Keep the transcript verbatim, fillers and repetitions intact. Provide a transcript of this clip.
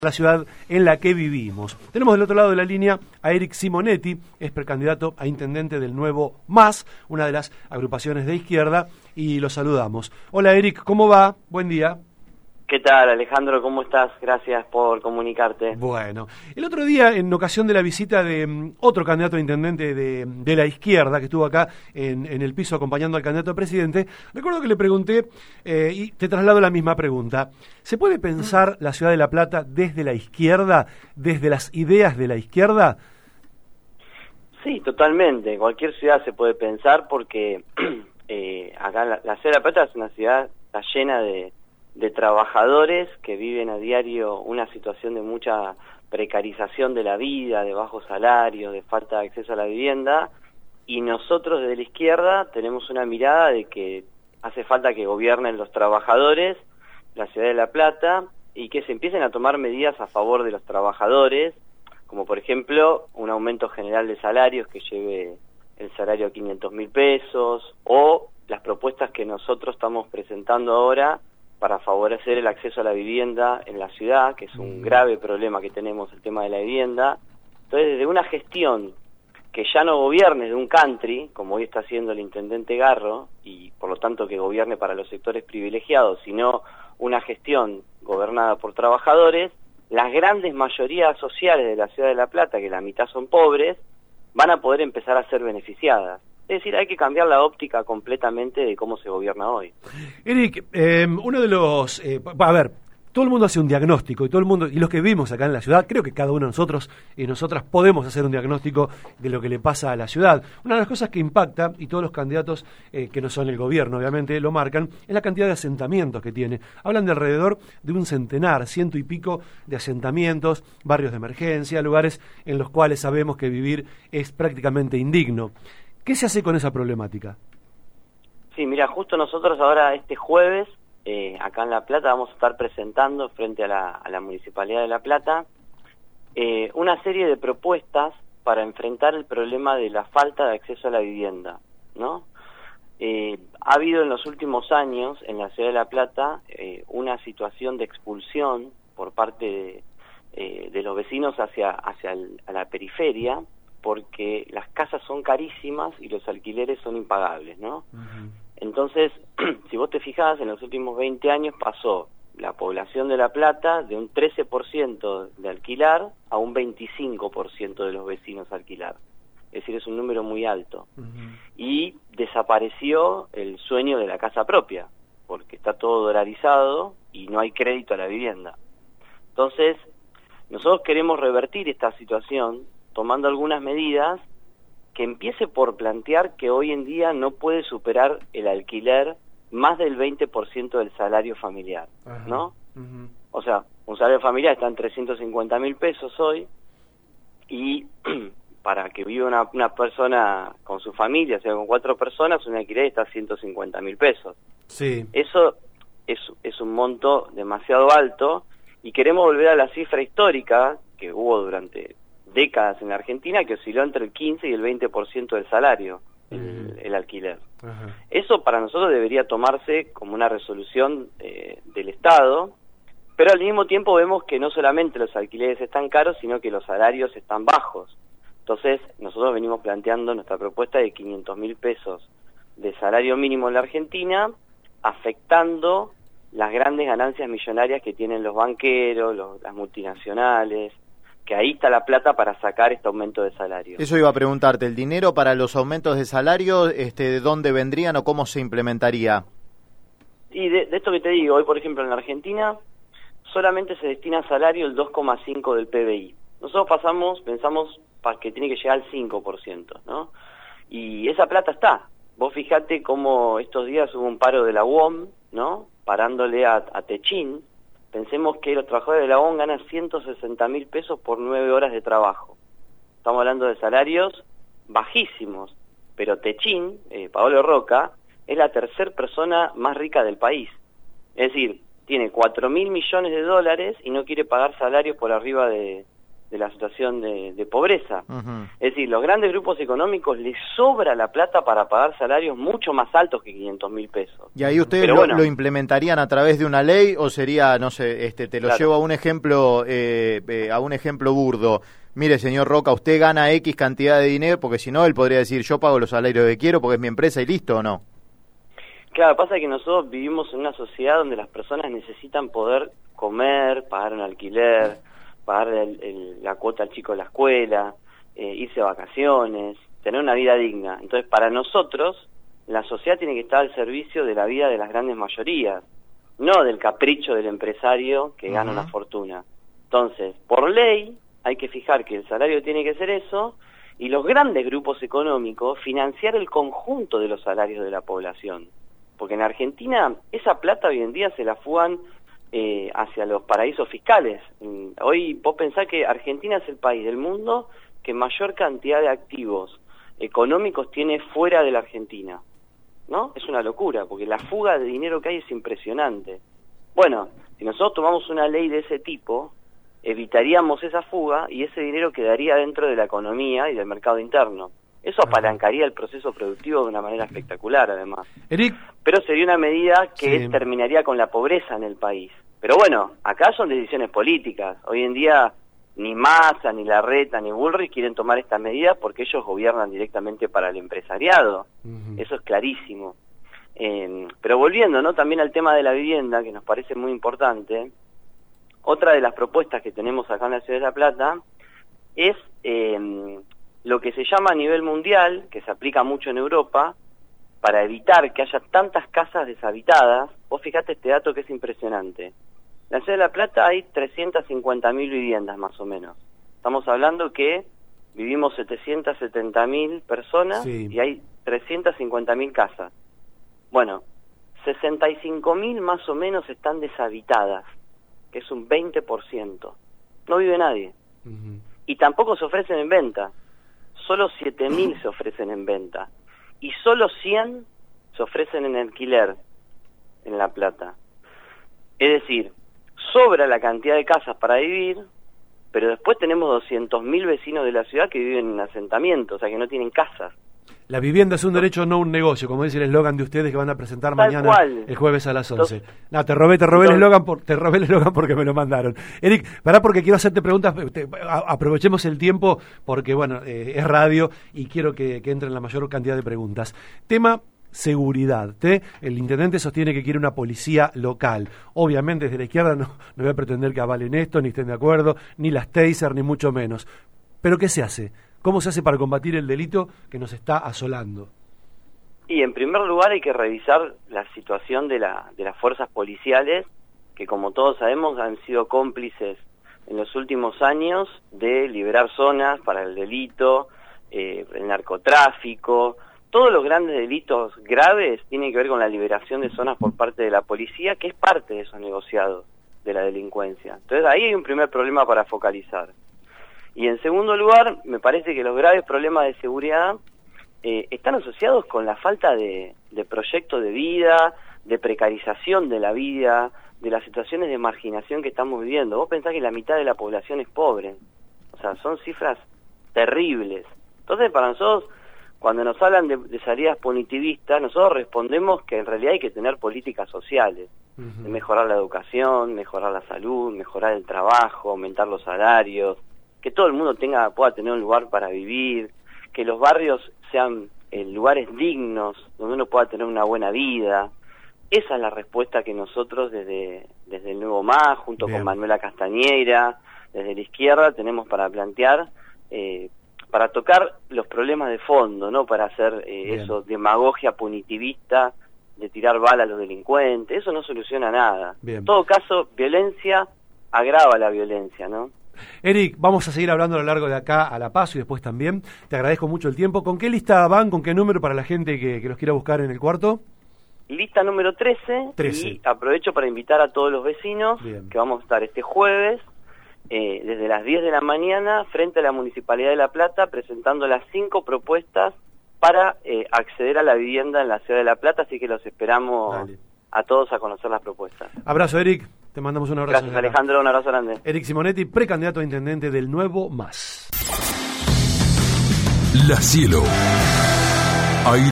la ciudad en la que vivimos. Tenemos del otro lado de la línea a Eric Simonetti, es precandidato a intendente del Nuevo Más, una de las agrupaciones de izquierda, y lo saludamos. Hola Eric, ¿cómo va? Buen día. ¿Qué tal, Alejandro? ¿Cómo estás? Gracias por comunicarte. Bueno, el otro día, en ocasión de la visita de um, otro candidato a intendente de, de la izquierda, que estuvo acá en, en el piso acompañando al candidato a presidente, recuerdo que le pregunté, eh, y te traslado la misma pregunta, ¿se puede pensar la ciudad de La Plata desde la izquierda, desde las ideas de la izquierda? Sí, totalmente. Cualquier ciudad se puede pensar porque eh, acá la, la ciudad de La Plata es una ciudad está llena de... de trabajadores que viven a diario una situación de mucha precarización de la vida, de bajos salarios, de falta de acceso a la vivienda, y nosotros desde la izquierda tenemos una mirada de que hace falta que gobiernen los trabajadores, la ciudad de La Plata, y que se empiecen a tomar medidas a favor de los trabajadores, como por ejemplo un aumento general de salarios que lleve el salario a quinientos mil pesos, o las propuestas que nosotros estamos presentando ahora para favorecer el acceso a la vivienda en la ciudad, que es un grave problema que tenemos, el tema de la vivienda. Entonces, desde una gestión que ya no gobierne de un country, como hoy está haciendo el intendente Garro, y por lo tanto que gobierne para los sectores privilegiados, sino una gestión gobernada por trabajadores, las grandes mayorías sociales de la ciudad de La Plata, que la mitad son pobres, van a poder empezar a ser beneficiadas. Es decir, hay que cambiar la óptica completamente de cómo se gobierna hoy. Eric, eh, uno de los... Eh, a ver, todo el mundo hace un diagnóstico, y todo el mundo, y los que vivimos acá en la ciudad, creo que cada uno de nosotros y nosotras podemos hacer un diagnóstico de lo que le pasa a la ciudad. Una de las cosas que impacta, y todos los candidatos eh, que no son el gobierno, obviamente, lo marcan, es la cantidad de asentamientos que tiene. Hablan de alrededor de un centenar, ciento y pico de asentamientos, barrios de emergencia, lugares en los cuales sabemos que vivir es prácticamente indigno. ¿Qué se hace con esa problemática? Sí, mira, justo nosotros ahora este jueves, eh, acá en La Plata, vamos a estar presentando frente a la, a la Municipalidad de La Plata eh, una serie de propuestas para enfrentar el problema de la falta de acceso a la vivienda, ¿no? Eh, ha habido en los últimos años en la ciudad de La Plata eh, una situación de expulsión por parte de, eh, de los vecinos hacia, hacia el, a la periferia, porque las casas son carísimas y los alquileres son impagables, ¿no? Uh-huh. Entonces, si vos te fijás, en los últimos veinte años pasó la población de La Plata de un trece por ciento de alquilar a un veinticinco por ciento de los vecinos alquilar. Es decir, es un número muy alto. Uh-huh. Y desapareció el sueño de la casa propia, porque está todo dolarizado y no hay crédito a la vivienda. Entonces, nosotros queremos revertir esta situación tomando algunas medidas que empiece por plantear que hoy en día no puede superar el alquiler más del veinte por ciento del salario familiar, ajá, ¿no? Uh-huh. O sea, un salario familiar está en trescientos cincuenta mil pesos hoy, y para que viva una, una persona con su familia, o sea, con cuatro personas, un alquiler está a ciento cincuenta mil pesos. Sí. Eso es, es un monto demasiado alto, y queremos volver a la cifra histórica que hubo durante décadas en la Argentina, que osciló entre el quince y el veinte por ciento del salario, uh-huh, el, el alquiler. Uh-huh. Eso para nosotros debería tomarse como una resolución eh, del Estado, pero al mismo tiempo vemos que no solamente los alquileres están caros, sino que los salarios están bajos. Entonces, nosotros venimos planteando nuestra propuesta de quinientos mil pesos de salario mínimo en la Argentina, afectando las grandes ganancias millonarias que tienen los banqueros, los, las multinacionales, que ahí está la plata para sacar este aumento de salario. Eso iba a preguntarte, ¿el dinero para los aumentos de salario, este, de dónde vendrían o cómo se implementaría? Y de, de esto que te digo, hoy por ejemplo en la Argentina solamente se destina a salario el dos coma cinco del P B I. Nosotros pasamos, pensamos que tiene que llegar al cinco por ciento, ¿no? Y esa plata está. Vos fijate cómo estos días hubo un paro de la U O M, ¿no? Parándole a, a Techín. Pensemos que los trabajadores de la U O M ganan ciento sesenta mil pesos por nueve horas de trabajo. Estamos hablando de salarios bajísimos, pero Techín, eh, Paolo Roca, es la tercera persona más rica del país. Es decir, tiene cuatro mil millones de dólares y no quiere pagar salarios por arriba de, de la situación de, de pobreza. Uh-huh. Es decir, los grandes grupos económicos les sobra la plata para pagar salarios mucho más altos que quinientos mil pesos. ¿Y ahí ustedes lo, bueno, lo implementarían a través de una ley o sería, no sé, este, te lo claro. llevo a un ejemplo, eh, eh, a un ejemplo burdo? Mire, señor Roca, usted gana X cantidad de dinero, porque si no, él podría decir, yo pago los salarios que quiero porque es mi empresa y listo, ¿o no? Claro, pasa que nosotros vivimos en una sociedad donde las personas necesitan poder comer, pagar un alquiler, pagar el, el, la cuota al chico de la escuela, eh, irse a vacaciones, tener una vida digna. Entonces, para nosotros, la sociedad tiene que estar al servicio de la vida de las grandes mayorías, no del capricho del empresario que uh-huh. gana una fortuna. Entonces, por ley, hay que fijar que el salario tiene que ser eso, y los grandes grupos económicos financiar el conjunto de los salarios de la población. Porque en Argentina esa plata hoy en día se la fugan eh, hacia los paraísos fiscales. Hoy vos pensás que Argentina es el país del mundo que mayor cantidad de activos económicos tiene fuera de la Argentina, ¿no? Es una locura, porque la fuga de dinero que hay es impresionante. Bueno, si nosotros tomamos una ley de ese tipo, evitaríamos esa fuga y ese dinero quedaría dentro de la economía y del mercado interno. Eso apalancaría el proceso productivo de una manera espectacular, además. Eric. Pero sería una medida que sí. terminaría con la pobreza en el país. Pero bueno, acá son decisiones políticas. Hoy en día ni Massa, ni Larreta, ni Bullrich quieren tomar estas medidas porque ellos gobiernan directamente para el empresariado. Uh-huh. Eso es clarísimo. Eh, pero volviendo, ¿no?, también al tema de la vivienda, que nos parece muy importante. Otra de las propuestas que tenemos acá en la Ciudad de La Plata es eh, lo que se llama a nivel mundial, que se aplica mucho en Europa, para evitar que haya tantas casas deshabitadas. Vos fijate este dato que es impresionante. En la Ciudad de La Plata hay trescientas cincuenta mil viviendas más o menos. Estamos hablando que vivimos setecientas setenta mil personas sí. y hay trescientas cincuenta mil casas. Bueno, sesenta y cinco mil más o menos están deshabitadas, que es un veinte por ciento. No vive nadie. Uh-huh. Y tampoco se ofrecen en venta. Solo siete mil se ofrecen en venta. Y solo cien se ofrecen en alquiler en La Plata. Es decir, sobra la cantidad de casas para vivir, pero después tenemos doscientos mil vecinos de la ciudad que viven en asentamientos, o sea que no tienen casas. La vivienda es un derecho, no un negocio, como dice el eslogan de ustedes que van a presentar Tal mañana cual. El jueves a las once. Entonces, no, te robé, te robé el eslogan por, te robé el eslogan porque me lo mandaron. Eric, pará porque quiero hacerte preguntas, te, a, aprovechemos el tiempo porque bueno, eh, es radio y quiero que, que entren la mayor cantidad de preguntas. Tema seguridad. ¿te? El intendente sostiene que quiere una policía local. Obviamente desde la izquierda no, no voy a pretender que avalen esto, ni estén de acuerdo, ni las taser, ni mucho menos. ¿Pero qué se hace? ¿Cómo se hace para combatir el delito que nos está asolando? Y en primer lugar hay que revisar la situación de, la, de las fuerzas policiales, que como todos sabemos han sido cómplices en los últimos años de liberar zonas para el delito, eh, el narcotráfico. Todos los grandes delitos graves tienen que ver con la liberación de zonas por parte de la policía, que es parte de esos negociados de la delincuencia. Entonces ahí hay un primer problema para focalizar. Y en segundo lugar, me parece que los graves problemas de seguridad eh, están asociados con la falta de, de proyecto de vida, de precarización de la vida, de las situaciones de marginación que estamos viviendo. Vos pensás que la mitad de la población es pobre. O sea, son cifras terribles. Entonces, para nosotros, cuando nos hablan de, de salidas punitivistas, nosotros respondemos que en realidad hay que tener políticas sociales. Uh-huh. De mejorar la educación, mejorar la salud, mejorar el trabajo, aumentar los salarios, que todo el mundo tenga pueda tener un lugar para vivir, que los barrios sean eh, lugares dignos, donde uno pueda tener una buena vida. Esa es la respuesta que nosotros desde, desde el Nuevo M A, junto Bien. con Manuela Castañeira, desde la izquierda, tenemos para plantear, eh, para tocar los problemas de fondo, no para hacer eh, eso, demagogia punitivista, de tirar bala a los delincuentes. Eso no soluciona nada. Bien. En todo caso, violencia agrava la violencia, ¿no? Eric, vamos a seguir hablando a lo largo de acá a La Paz y después también. Te agradezco mucho el tiempo. ¿Con qué lista van? ¿Con qué número para la gente que, que los quiera buscar en el cuarto? Lista número trece. trece. Y aprovecho para invitar a todos los vecinos Bien. que vamos a estar este jueves eh, desde las diez de la mañana frente a la Municipalidad de La Plata presentando las cinco propuestas para eh, acceder a la vivienda en la Ciudad de La Plata, así que los esperamos Dale. a todos a conocer las propuestas. Abrazo, Eric. Te mandamos un abrazo. Gracias, Alejandro, un abrazo grande. Eric Simonetti, precandidato a intendente del Nuevo Más. La Cielo. Ahí